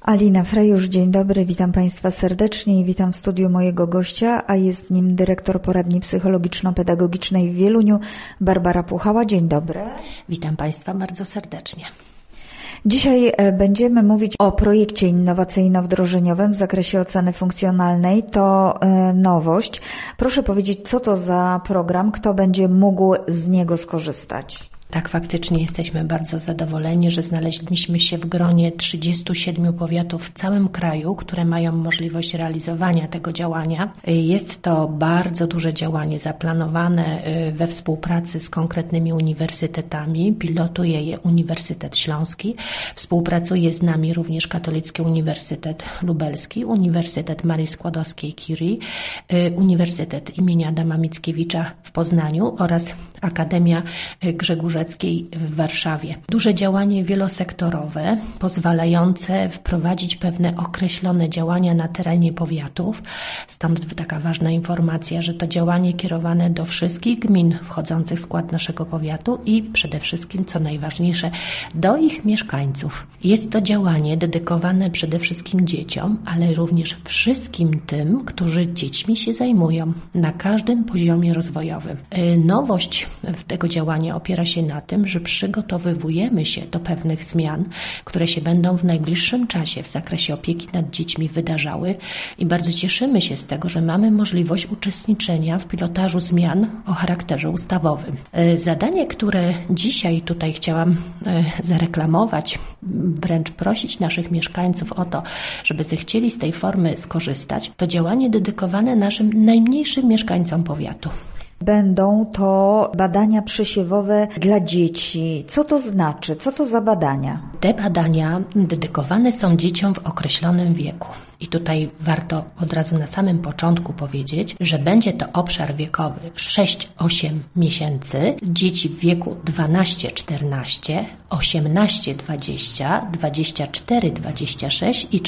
Alina Frejusz, dzień dobry, witam Państwa serdecznie i witam w studiu mojego gościa, a jest nim dyrektor poradni psychologiczno-pedagogicznej w Wieluniu, Barbara Puchała. Dzień dobry. Witam Państwa bardzo serdecznie. Dzisiaj będziemy mówić o projekcie innowacyjno-wdrożeniowym w zakresie oceny funkcjonalnej. To nowość. Proszę powiedzieć, co to za program, kto będzie mógł z niego skorzystać? Tak, faktycznie jesteśmy bardzo zadowoleni, że znaleźliśmy się w gronie 37 powiatów w całym kraju, które mają możliwość realizowania tego działania. Jest to bardzo duże działanie zaplanowane we współpracy z konkretnymi uniwersytetami. Pilotuje je Uniwersytet Śląski. Współpracuje z nami również Katolicki Uniwersytet Lubelski, Uniwersytet Marii Skłodowskiej-Curie, Uniwersytet imienia Adama Mickiewicza w Poznaniu oraz Akademia Grzegórzeckiej w Warszawie. Duże działanie wielosektorowe, pozwalające wprowadzić pewne określone działania na terenie powiatów. Stąd taka ważna informacja, że to działanie kierowane do wszystkich gmin wchodzących w skład naszego powiatu i przede wszystkim, co najważniejsze, do ich mieszkańców. Jest to działanie dedykowane przede wszystkim dzieciom, ale również wszystkim tym, którzy dziećmi się zajmują na każdym poziomie rozwojowym. Nowość tego działania opiera się na tym, że przygotowujemy się do pewnych zmian, które się będą w najbliższym czasie w zakresie opieki nad dziećmi wydarzały i bardzo cieszymy się z tego, że mamy możliwość uczestniczenia w pilotażu zmian o charakterze ustawowym. Zadanie, które dzisiaj tutaj chciałam zareklamować, wręcz prosić naszych mieszkańców o to, żeby zechcieli z tej formy skorzystać, to działanie dedykowane naszym najmniejszym mieszkańcom powiatu. Będą to badania przesiewowe dla dzieci. Co to znaczy? Co to za badania? Te badania dedykowane są dzieciom w określonym wieku. I tutaj warto od razu na samym początku powiedzieć, że będzie to obszar wiekowy 6-8 miesięcy, dzieci w wieku 12-14, 18-20, 24-26 i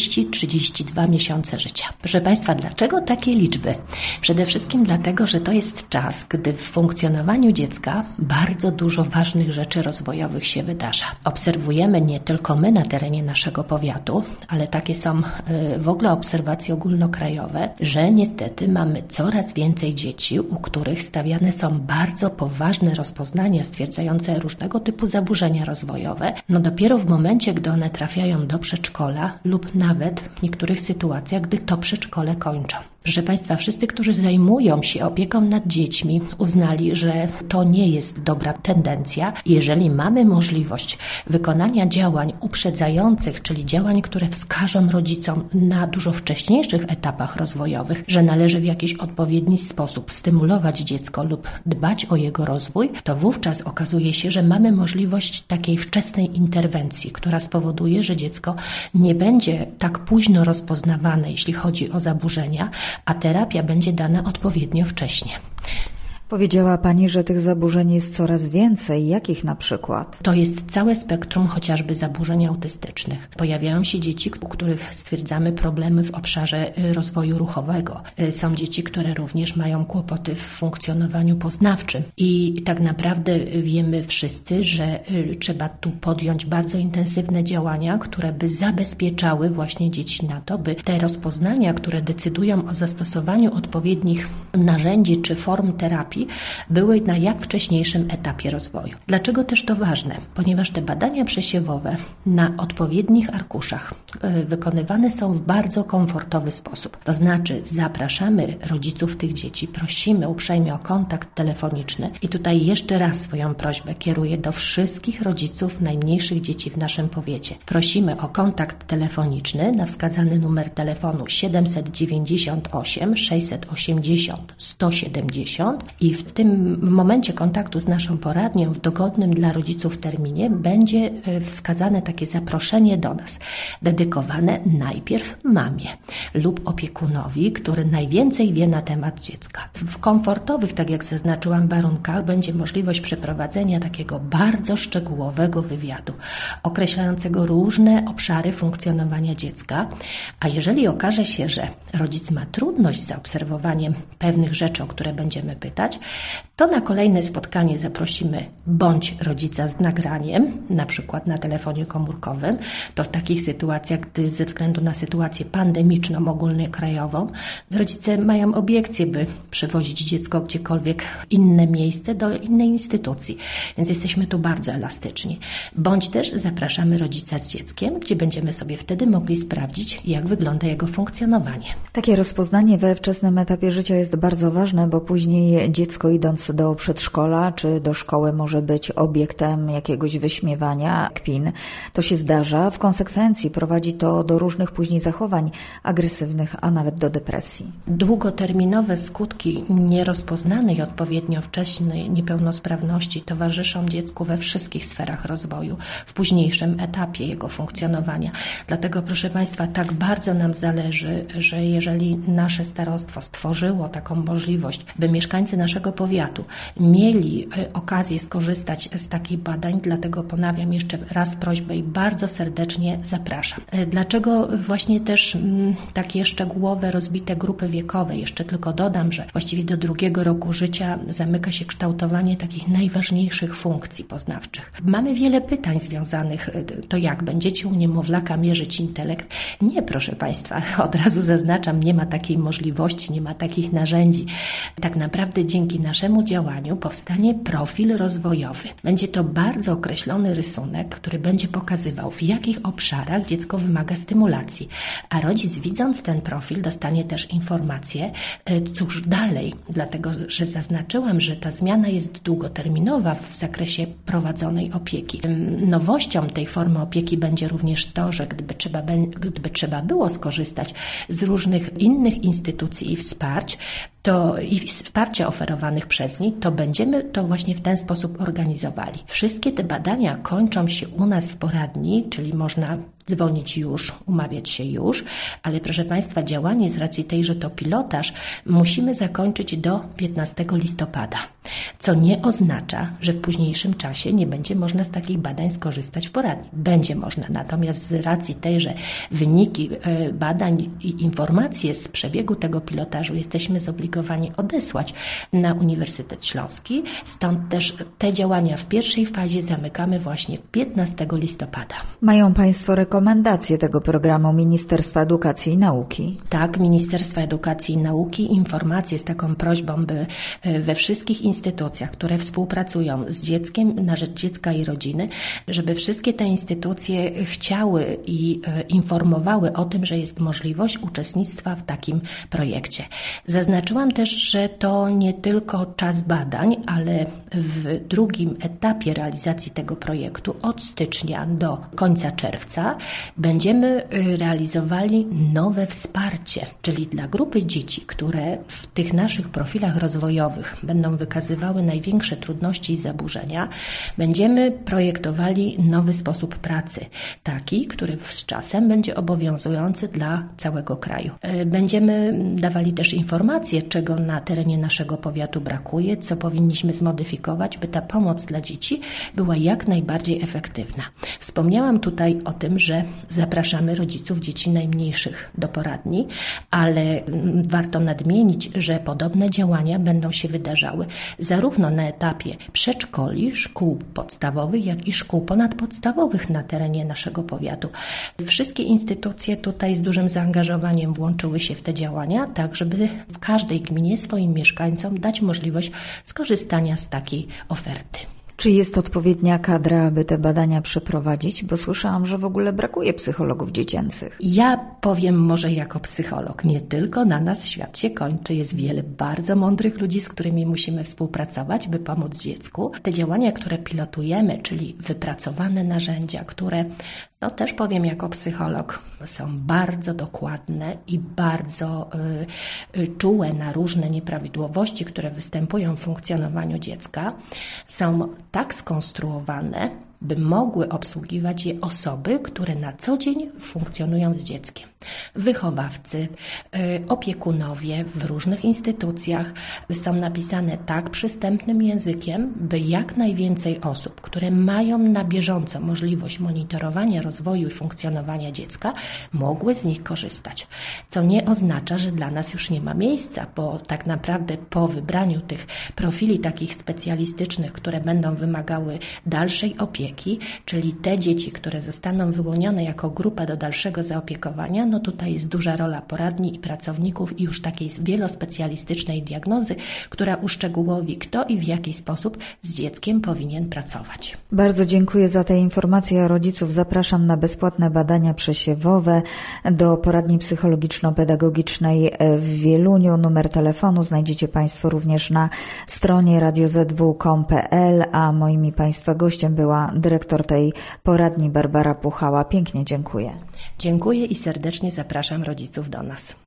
30-32 miesiące życia. Proszę Państwa, dlaczego takie liczby? Przede wszystkim dlatego, że to jest czas, gdy w funkcjonowaniu dziecka bardzo dużo ważnych rzeczy rozwojowych się wydarza. Obserwujemy nie tylko my na terenie naszego powiatu, ale takie są w ogóle obserwacje ogólnokrajowe, że niestety mamy coraz więcej dzieci, u których stawiane są bardzo poważne rozpoznania stwierdzające różnego typu zaburzenia rozwojowe. Dopiero w momencie, gdy one trafiają do przedszkola lub nawet w niektórych sytuacjach, gdy to przedszkole kończą. Proszę Państwa, wszyscy, którzy zajmują się opieką nad dziećmi, uznali, że to nie jest dobra tendencja. Jeżeli mamy możliwość wykonania działań uprzedzających, czyli działań, które wskażą rodzicom na dużo wcześniejszych etapach rozwojowych, że należy w jakiś odpowiedni sposób stymulować dziecko lub dbać o jego rozwój, to wówczas okazuje się, że mamy możliwość takiej wczesnej interwencji, która spowoduje, że dziecko nie będzie tak późno rozpoznawane, jeśli chodzi o zaburzenia, a terapia będzie dana odpowiednio wcześnie. Powiedziała Pani, że tych zaburzeń jest coraz więcej. Jakich na przykład? To jest całe spektrum chociażby zaburzeń autystycznych. Pojawiają się dzieci, u których stwierdzamy problemy w obszarze rozwoju ruchowego. Są dzieci, które również mają kłopoty w funkcjonowaniu poznawczym. I tak naprawdę wiemy wszyscy, że trzeba tu podjąć bardzo intensywne działania, które by zabezpieczały właśnie dzieci na to, by te rozpoznania, które decydują o zastosowaniu odpowiednich narzędzi czy form terapii, były na jak wcześniejszym etapie rozwoju. Dlaczego też to ważne? Ponieważ te badania przesiewowe na odpowiednich arkuszach wykonywane są w bardzo komfortowy sposób. To znaczy zapraszamy rodziców tych dzieci, prosimy uprzejmie o kontakt telefoniczny i tutaj jeszcze raz swoją prośbę kieruję do wszystkich rodziców najmniejszych dzieci w naszym powiecie. Prosimy o kontakt telefoniczny na wskazany numer telefonu 798 680 170 i w tym momencie kontaktu z naszą poradnią w dogodnym dla rodziców terminie będzie wskazane takie zaproszenie do nas, dedykowane najpierw mamie lub opiekunowi, który najwięcej wie na temat dziecka. W komfortowych, tak jak zaznaczyłam, warunkach będzie możliwość przeprowadzenia takiego bardzo szczegółowego wywiadu, określającego różne obszary funkcjonowania dziecka, a jeżeli okaże się, że rodzic ma trudność z zaobserwowaniem pewnych rzeczy, o które będziemy pytać, to na kolejne spotkanie zaprosimy bądź rodzica z nagraniem, na przykład na telefonie komórkowym. To w takich sytuacjach, gdy ze względu na sytuację pandemiczną, ogólnokrajową, rodzice mają obiekcje, by przewozić dziecko gdziekolwiek w inne miejsce, do innej instytucji. Więc jesteśmy tu bardzo elastyczni. Bądź też zapraszamy rodzica z dzieckiem, gdzie będziemy sobie wtedy mogli sprawdzić, jak wygląda jego funkcjonowanie. Takie rozpoznanie we wczesnym etapie życia jest bardzo ważne, bo później dziecko, idąc do przedszkola czy do szkoły, może być obiektem jakiegoś wyśmiewania, kpin. To się zdarza. W konsekwencji prowadzi to do różnych później zachowań agresywnych, a nawet do depresji. Długoterminowe skutki nierozpoznanej odpowiednio wcześniej niepełnosprawności towarzyszą dziecku we wszystkich sferach rozwoju, w późniejszym etapie jego funkcjonowania. Dlatego, proszę Państwa, tak bardzo nam zależy, że jeżeli nasze starostwo stworzyło taką możliwość, by mieszkańcy naszego powiatu mieli okazję skorzystać z takich badań, dlatego ponawiam jeszcze raz prośbę i bardzo serdecznie zapraszam. Dlaczego właśnie też takie szczegółowe, rozbite grupy wiekowe? Jeszcze tylko dodam, że właściwie do 2 roku życia zamyka się kształtowanie takich najważniejszych funkcji poznawczych. Mamy wiele pytań związanych, to jak będziecie u niemowlaka mierzyć intelekt? Nie, proszę Państwa, od razu zaznaczam, nie ma takiej możliwości, nie ma takich narzędzi. Tak naprawdę dzięki naszemu działaniu powstanie profil rozwojowy. Będzie to bardzo określony rysunek, który będzie pokazywał, w jakich obszarach dziecko wymaga stymulacji. A rodzic, widząc ten profil, dostanie też informację, cóż dalej, dlatego że zaznaczyłam, że ta zmiana jest długoterminowa w zakresie prowadzonej opieki. Nowością tej formy opieki będzie również to, że gdyby trzeba było skorzystać z różnych innych instytucji i wsparcia oferowanych przez nich, to będziemy to właśnie w ten sposób organizowali. Wszystkie te badania kończą się u nas w poradni, czyli można dzwonić już, umawiać się już, ale proszę Państwa, działanie z racji tej, że to pilotaż, musimy zakończyć do 15 listopada, co nie oznacza, że w późniejszym czasie nie będzie można z takich badań skorzystać w poradni. Będzie można, natomiast z racji tej, że wyniki badań i informacje z przebiegu tego pilotażu jesteśmy zobligowani odesłać na Uniwersytet Śląski, stąd też te działania w pierwszej fazie zamykamy właśnie 15 listopada. Mają Państwo rekomendacje tego programu Ministerstwa Edukacji i Nauki? Tak, Ministerstwa Edukacji i Nauki informacje z taką prośbą, by we wszystkich instytucjach, które współpracują z dzieckiem na rzecz dziecka i rodziny, żeby wszystkie te instytucje chciały i informowały o tym, że jest możliwość uczestnictwa w takim projekcie. Zaznaczyłam też, że to nie tylko czas badań, ale w drugim etapie realizacji tego projektu od stycznia do końca czerwca będziemy realizowali nowe wsparcie, czyli dla grupy dzieci, które w tych naszych profilach rozwojowych będą wykazywały największe trudności i zaburzenia, będziemy projektowali nowy sposób pracy, taki, który z czasem będzie obowiązujący dla całego kraju. Będziemy dawali też informacje, czego na terenie naszego powiatu brakuje, co powinniśmy zmodyfikować, by ta pomoc dla dzieci była jak najbardziej efektywna. Wspomniałam tutaj o tym, że zapraszamy rodziców dzieci najmniejszych do poradni, ale warto nadmienić, że podobne działania będą się wydarzały zarówno na etapie przedszkoli, szkół podstawowych, jak i szkół ponadpodstawowych na terenie naszego powiatu. Wszystkie instytucje tutaj z dużym zaangażowaniem włączyły się w te działania, tak żeby w każdej gminie swoim mieszkańcom dać możliwość skorzystania z takiej oferty. Czy jest odpowiednia kadra, aby te badania przeprowadzić? Bo słyszałam, że w ogóle brakuje psychologów dziecięcych. Ja powiem może jako psycholog, nie tylko na nas świat się kończy. Jest wiele bardzo mądrych ludzi, z którymi musimy współpracować, by pomóc dziecku. Te działania, które pilotujemy, czyli wypracowane narzędzia, które też powiem jako psycholog, są bardzo dokładne i bardzo czułe na różne nieprawidłowości, które występują w funkcjonowaniu dziecka, są tak skonstruowane, by mogły obsługiwać je osoby, które na co dzień funkcjonują z dzieckiem. wychowawcy, opiekunowie w różnych instytucjach są napisane tak przystępnym językiem, by jak najwięcej osób, które mają na bieżąco możliwość monitorowania rozwoju i funkcjonowania dziecka, mogły z nich korzystać. Co nie oznacza, że dla nas już nie ma miejsca, bo tak naprawdę po wybraniu tych profili takich specjalistycznych, które będą wymagały dalszej opieki, czyli te dzieci, które zostaną wyłonione jako grupa do dalszego zaopiekowania, no tutaj jest duża rola poradni i pracowników i już takiej wielospecjalistycznej diagnozy, która uszczegółowi, kto i w jaki sposób z dzieckiem powinien pracować. Bardzo dziękuję za te informacje. Rodziców zapraszam na bezpłatne badania przesiewowe do poradni psychologiczno-pedagogicznej w Wieluniu. Numer telefonu znajdziecie Państwo również na stronie radiozw.com.pl, a moim i Państwa gościem była dyrektor tej poradni Barbara Puchała. Pięknie dziękuję. Dziękuję i serdecznie zapraszam rodziców do nas.